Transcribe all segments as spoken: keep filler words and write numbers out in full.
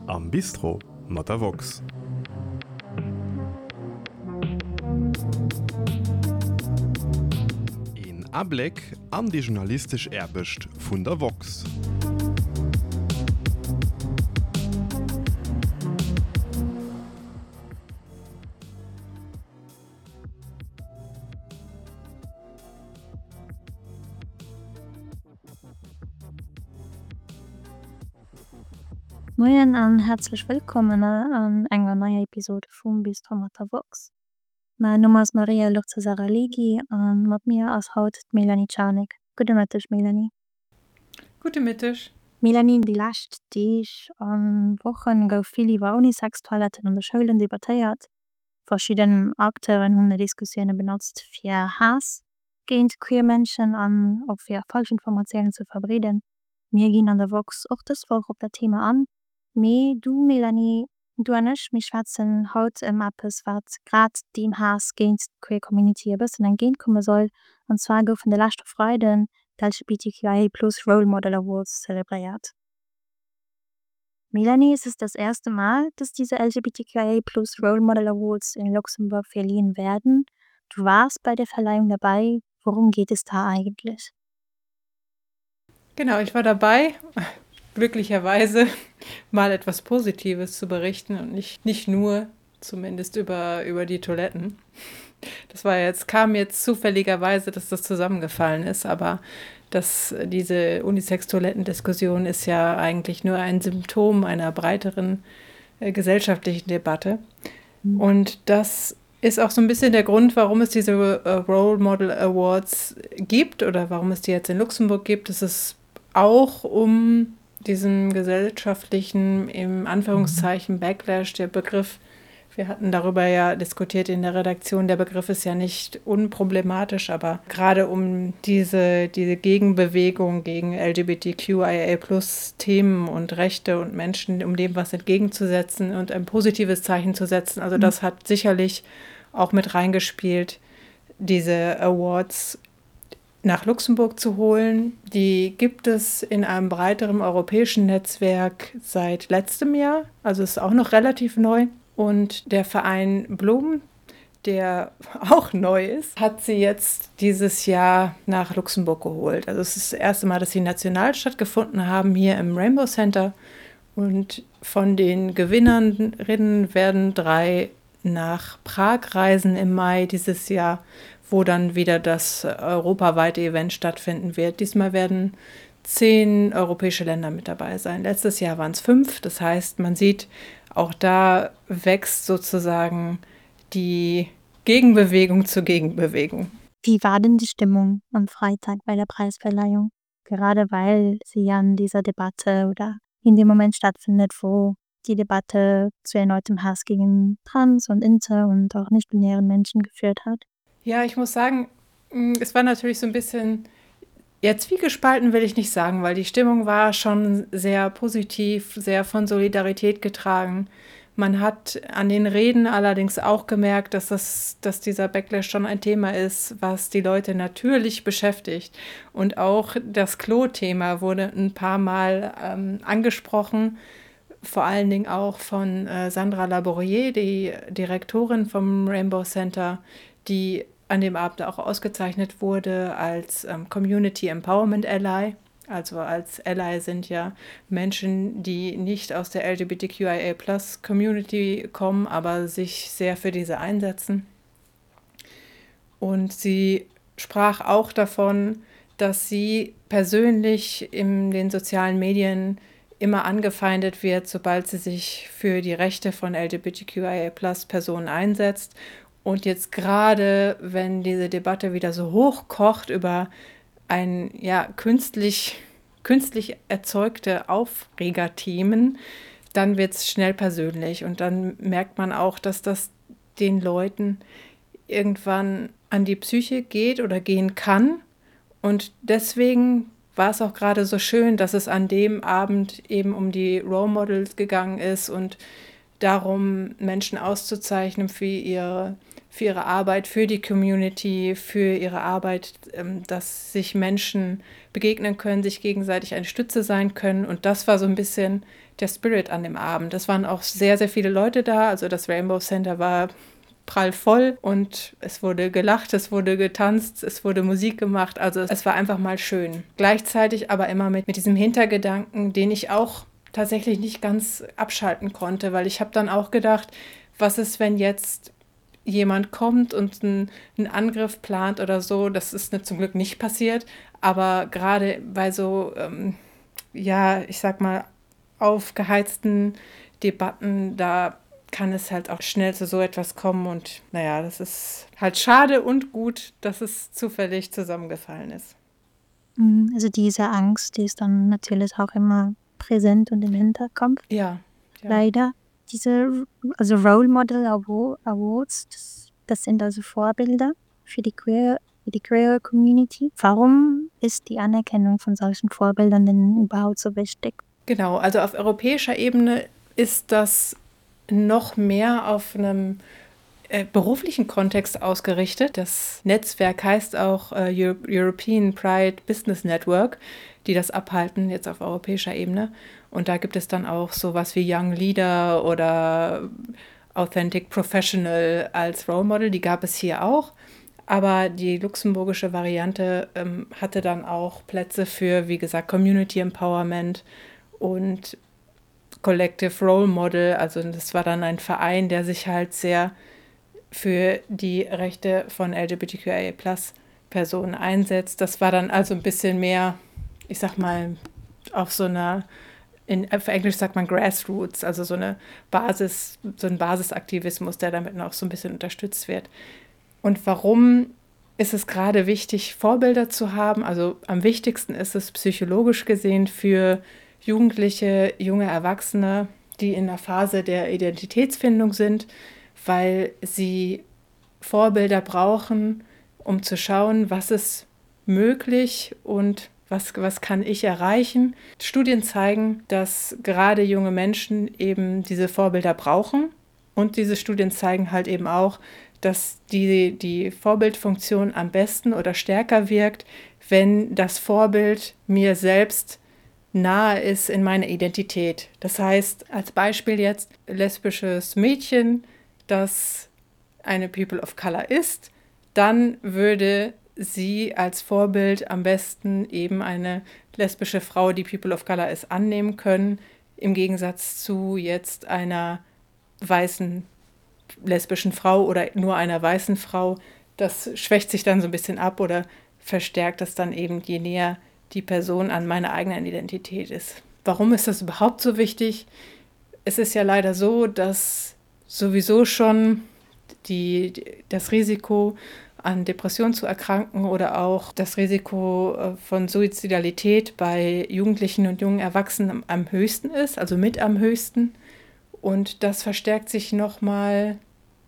Am Bistro mat der Vox. En Ableck an die journalistisch Erbecht vun der Vox. Moin an herzlich willkommen an enger neuer Episode vum Bistro mat der Vox. Mein Nummer ist Maria Luza Saraligi an mat mir as haut Melanie Czarnik. Gute Mittag, Melanie. Gute Mittag. Melanie, die lascht Dich an Wochen gouf viel iwwer Unisex-Toiletten an der Schulen debattiert. Verschiedene Akteuren hunn Diskussionen benutzt fir Hass géint queer Menschen an op fir Falschinformationen zu verbreiten. Mir ginn an der Vox och das Woch op der Thema an. Me du Melanie, du anch mich schwatzen haut im Appes wat grad dem Hass géint queer Community e bëssen entgehen komme soll, an zwar goufen de lachte Freuden d' L G B T Q I A plus Role Model Awards zelebriert. Melanie, es ist das erste Mal, dass diese L G B T Q I A plus Role Model Awards in Luxemburg verliehen werden. Du warst bei der Verleihung dabei. Worum geht es da eigentlich? Genau, ich war dabei, glücklicherweise mal etwas Positives zu berichten und nicht, nicht nur zumindest über, über die Toiletten. Das war jetzt, kam jetzt zufälligerweise, dass das zusammengefallen ist, aber das, diese Unisex-Toiletten-Diskussion ist ja eigentlich nur ein Symptom einer breiteren äh, gesellschaftlichen Debatte. Mhm. Und das ist auch so ein bisschen der Grund, warum es diese äh, Role Model Awards gibt oder warum es die jetzt in Luxemburg gibt. Es ist auch um diesen gesellschaftlichen, im Anführungszeichen, Backlash, der Begriff, wir hatten darüber ja diskutiert in der Redaktion, der Begriff ist ja nicht unproblematisch, aber gerade um diese, diese Gegenbewegung gegen L G B T Q I A plus Themen und Rechte und Menschen, um dem was entgegenzusetzen und ein positives Zeichen zu setzen, also das hat sicherlich auch mit reingespielt, diese Awards nach Luxemburg zu holen. Die gibt es in einem breiteren europäischen Netzwerk seit letztem Jahr, also ist auch noch relativ neu. Und der Verein Blum, der auch neu ist, hat sie jetzt dieses Jahr nach Luxemburg geholt. Also es ist das erste Mal, dass sie national stattgefunden haben, hier im Rainbow Center. Und von den Gewinnerinnen werden drei nach Prag reisen im Mai dieses Jahr, wo dann wieder das europaweite Event stattfinden wird. Diesmal werden zehn europäische Länder mit dabei sein. Letztes Jahr waren es fünf. Das heißt, man sieht, auch da wächst sozusagen die Gegenbewegung zur Gegenbewegung. Wie war denn die Stimmung am Freitag bei der Preisverleihung? Gerade weil sie ja in dieser Debatte oder in dem Moment stattfindet, wo die Debatte zu erneutem Hass gegen Trans- und Inter- und auch nicht-binären Menschen geführt hat. Ja, ich muss sagen, es war natürlich so ein bisschen, ja, zwiegespalten will ich nicht sagen, weil die Stimmung war schon sehr positiv, sehr von Solidarität getragen. Man hat an den Reden allerdings auch gemerkt, dass, das, dass dieser Backlash schon ein Thema ist, was die Leute natürlich beschäftigt. Und auch das Klo-Thema wurde ein paar Mal ähm, angesprochen, vor allen Dingen auch von äh, Sandra Laborier, die Direktorin vom Rainbow Center, die an dem Abend auch ausgezeichnet wurde als ähm, Community Empowerment Ally. Also als Ally sind ja Menschen, die nicht aus der L G B T Q I A plus Community kommen, aber sich sehr für diese einsetzen. Und sie sprach auch davon, dass sie persönlich in den sozialen Medien immer angefeindet wird, sobald sie sich für die Rechte von L G B T Q I A plus Personen einsetzt. Und jetzt gerade, wenn diese Debatte wieder so hochkocht über ein ja künstlich, künstlich erzeugte Aufregerthemen, dann wird es schnell persönlich. Und dann merkt man auch, dass das den Leuten irgendwann an die Psyche geht oder gehen kann. Und deswegen war es auch gerade so schön, dass es an dem Abend eben um die Role Models gegangen ist und darum, Menschen auszuzeichnen für ihre für ihre Arbeit, für die Community, für ihre Arbeit, ähm, dass sich Menschen begegnen können, sich gegenseitig eine Stütze sein können. Und das war so ein bisschen der Spirit an dem Abend. Es waren auch sehr, sehr viele Leute da. Also das Rainbow Center war prall voll und es wurde gelacht, es wurde getanzt, es wurde Musik gemacht. Also es war einfach mal schön. Gleichzeitig aber immer mit, mit diesem Hintergedanken, den ich auch tatsächlich nicht ganz abschalten konnte, weil ich habe dann auch gedacht, was ist, wenn jetzt jemand kommt und einen, einen Angriff plant oder so. Das ist ne, zum Glück nicht passiert, aber gerade bei so, ähm, ja, ich sag mal, aufgeheizten Debatten, da kann es halt auch schnell zu so etwas kommen und naja, das ist halt schade und gut, dass es zufällig zusammengefallen ist. Mm, Also diese Angst, die ist dann natürlich auch immer präsent und im Hinterkopf. Ja, ja. Leider. Diese, also Role Model Awa- Awards, das, das sind also Vorbilder für die Queer, für die Queer Community. Warum ist die Anerkennung von solchen Vorbildern denn überhaupt so wichtig? Genau, also auf europäischer Ebene ist das noch mehr auf einem äh, beruflichen Kontext ausgerichtet. Das Netzwerk heißt auch äh, Euro- European Pride Business Network, die das abhalten, jetzt auf europäischer Ebene. Und da gibt es dann auch sowas wie Young Leader oder Authentic Professional als Role Model. Die gab es hier auch. Aber die luxemburgische Variante ähm, hatte dann auch Plätze für, wie gesagt, Community Empowerment und Collective Role Model. Also das war dann ein Verein, der sich halt sehr für die Rechte von L G B T Q I A Plus Personen einsetzt. Das war dann also ein bisschen mehr, ich sag mal, auf so einer, in, auf Englisch sagt man Grassroots, also so eine Basis, so ein Basisaktivismus, der damit noch so ein bisschen unterstützt wird. Und warum ist es gerade wichtig, Vorbilder zu haben? Also am wichtigsten ist es psychologisch gesehen für Jugendliche, junge Erwachsene, die in der Phase der Identitätsfindung sind, weil sie Vorbilder brauchen, um zu schauen, was ist möglich und was, was kann ich erreichen. Studien zeigen, dass gerade junge Menschen eben diese Vorbilder brauchen. Und diese Studien zeigen halt eben auch, dass die, die Vorbildfunktion am besten oder stärker wirkt, wenn das Vorbild mir selbst nahe ist in meiner Identität. Das heißt, als Beispiel jetzt lesbisches Mädchen, das eine People of Color ist, dann würde sie als Vorbild am besten eben eine lesbische Frau, die People of Color ist, annehmen können, im Gegensatz zu jetzt einer weißen lesbischen Frau oder nur einer weißen Frau. Das schwächt sich dann so ein bisschen ab oder verstärkt das dann eben, je näher die Person an meiner eigenen Identität ist. Warum ist das überhaupt so wichtig? Es ist ja leider so, dass sowieso schon die, das Risiko an Depressionen zu erkranken oder auch das Risiko von Suizidalität bei Jugendlichen und jungen Erwachsenen am höchsten ist, also mit am höchsten. Und das verstärkt sich nochmal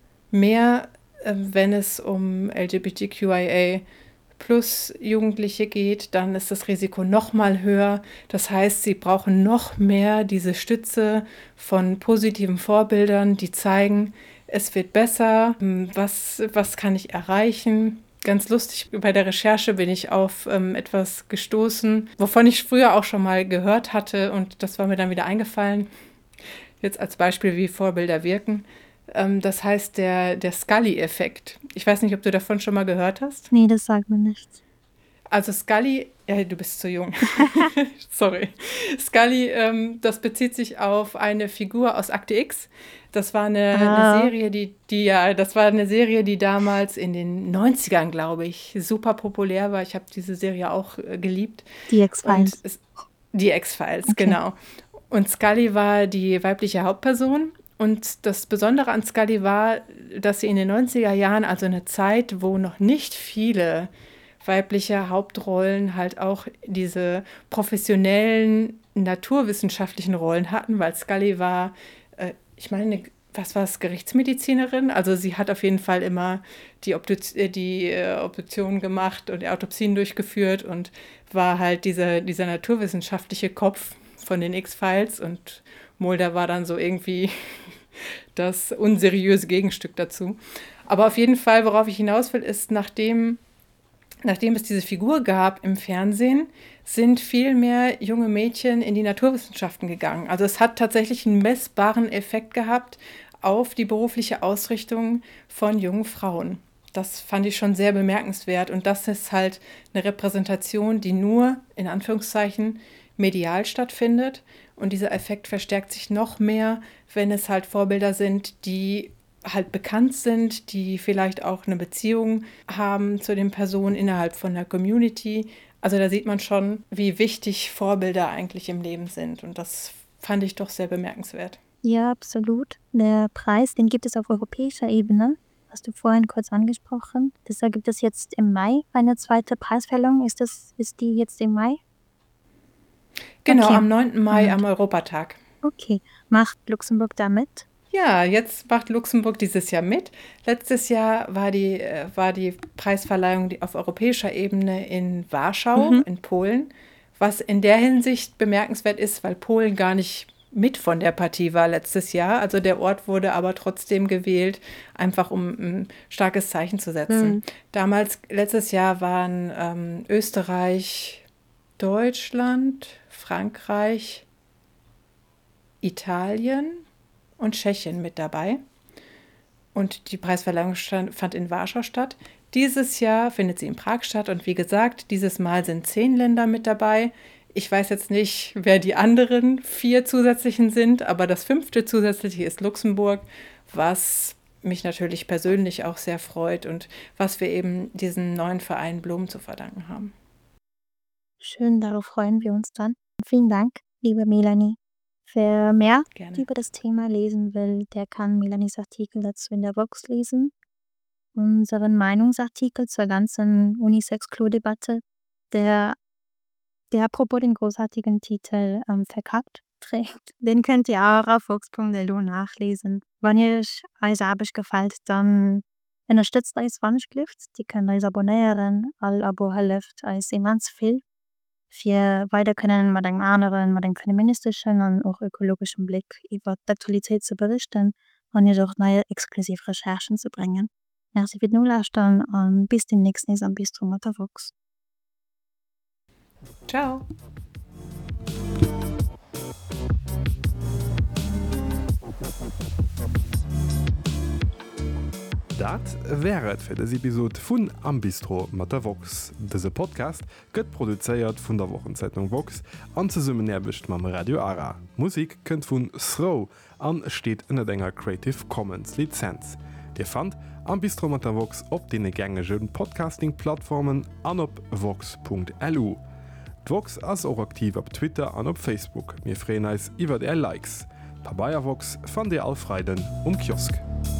mehr, wenn es um L G B T Q I A plus Jugendliche geht, dann ist das Risiko noch mal höher. Das heißt, sie brauchen noch mehr diese Stütze von positiven Vorbildern, die zeigen, es wird besser, was, was kann ich erreichen. Ganz lustig, bei der Recherche bin ich auf ähm, etwas gestoßen, wovon ich früher auch schon mal gehört hatte und das war mir dann wieder eingefallen. Jetzt als Beispiel, wie Vorbilder wirken. Ähm, das heißt der, der Scully-Effekt. Ich weiß nicht, ob du davon schon mal gehört hast. Nee, das sagt mir nichts. Also Scully, ja, du bist zu jung. Sorry. Scully, ähm, das bezieht sich auf eine Figur aus Akte X. Das war eine, Ah. eine Serie, die, die, ja, das war eine Serie, die damals in den neunzigern, glaube ich, super populär war. Ich habe diese Serie auch äh, geliebt. Die X-Files. Und es, die X-Files, Okay. genau. Und Scully war die weibliche Hauptperson. Und das Besondere an Scully war, dass sie in den neunziger Jahren, also eine Zeit, wo noch nicht viele weibliche Hauptrollen halt auch diese professionellen, naturwissenschaftlichen Rollen hatten, weil Scully war, äh, ich meine, was war es, Gerichtsmedizinerin? Also sie hat auf jeden Fall immer die, Obduz die äh, Obduktionen gemacht und die Autopsien durchgeführt und war halt dieser, dieser naturwissenschaftliche Kopf von den X-Files und Mulder war dann so irgendwie das unseriöse Gegenstück dazu. Aber auf jeden Fall, worauf ich hinaus will, ist, nachdem, nachdem es diese Figur gab im Fernsehen, sind viel mehr junge Mädchen in die Naturwissenschaften gegangen. Also es hat tatsächlich einen messbaren Effekt gehabt auf die berufliche Ausrichtung von jungen Frauen. Das fand ich schon sehr bemerkenswert. Und das ist halt eine Repräsentation, die nur, in Anführungszeichen, medial stattfindet. Und dieser Effekt verstärkt sich noch mehr, wenn es halt Vorbilder sind, die halt bekannt sind, die vielleicht auch eine Beziehung haben zu den Personen innerhalb von der Community. Also da sieht man schon, wie wichtig Vorbilder eigentlich im Leben sind. Und das fand ich doch sehr bemerkenswert. Ja, absolut. Der Preis, den gibt es auf europäischer Ebene. Hast du vorhin kurz angesprochen. Deshalb gibt es jetzt im Mai eine zweite Preisverleihung. Ist, das, ist die jetzt im Mai? Genau, Okay. am neunten Mai Mhm. am Europatag. Okay. Macht Luxemburg da mit? Ja, jetzt macht Luxemburg dieses Jahr mit. Letztes Jahr war die, äh, war die Preisverleihung die auf europäischer Ebene in Warschau, Mhm. in Polen, was in der Hinsicht bemerkenswert ist, weil Polen gar nicht mit von der Partie war letztes Jahr. Also der Ort wurde aber trotzdem gewählt, einfach um ein starkes Zeichen zu setzen. Mhm. Damals, letztes Jahr waren ähm, Österreich, Deutschland, Frankreich, Italien und Tschechien mit dabei. Und die Preisverleihung stand, fand in Warschau statt. Dieses Jahr findet sie in Prag statt. Und wie gesagt, dieses Mal sind zehn Länder mit dabei. Ich weiß jetzt nicht, wer die anderen vier zusätzlichen sind, aber das fünfte zusätzliche ist Luxemburg, was mich natürlich persönlich auch sehr freut und was wir eben diesem neuen Verein Blumen zu verdanken haben. Schön, darauf freuen wir uns dann. Vielen Dank, liebe Melanie. Wer mehr Gerne. über das Thema lesen will, der kann Melanies Artikel dazu in der Vox lesen. Unseren Meinungsartikel zur ganzen Unisex-Klo-Debatte, der, der apropos den großartigen Titel ähm, verkackt trägt, den könnt ihr auch auf vox punkt l u nachlesen. Wenn ihr euch als Arbeit gefällt, dann unterstützt euch Wannsplift. Die könnt euch abonnieren. All Abo hilft euch immens viel. Für weiter können mit einem anderen, mit einem feministischen und auch ökologischen Blick über die Aktualität zu berichten und jedoch neue exklusive Recherchen zu bringen. Merci für den Lauschen und bis demnächst am Bistro mit der Vox. Ciao. Dat wäret fir des Episode vun am Bistro mat der Vox. Dese Podcast gëtt produzéiert vun der Wochenzeitung Vox an ze summen erbecht mam Radio Ara. Musik kënnt vun Throw an steet ënner enger Creative Commons Lizenz. Dir fand am Bistro mat der Vox op dee gängegen Podcasting-Plattformen an op vox punkt l u. Vox ass auch aktiv op Twitter an op Facebook. Mir freneis iwwer der Likes. Pa Bayervox fan Dir all Freiden um Kiosk.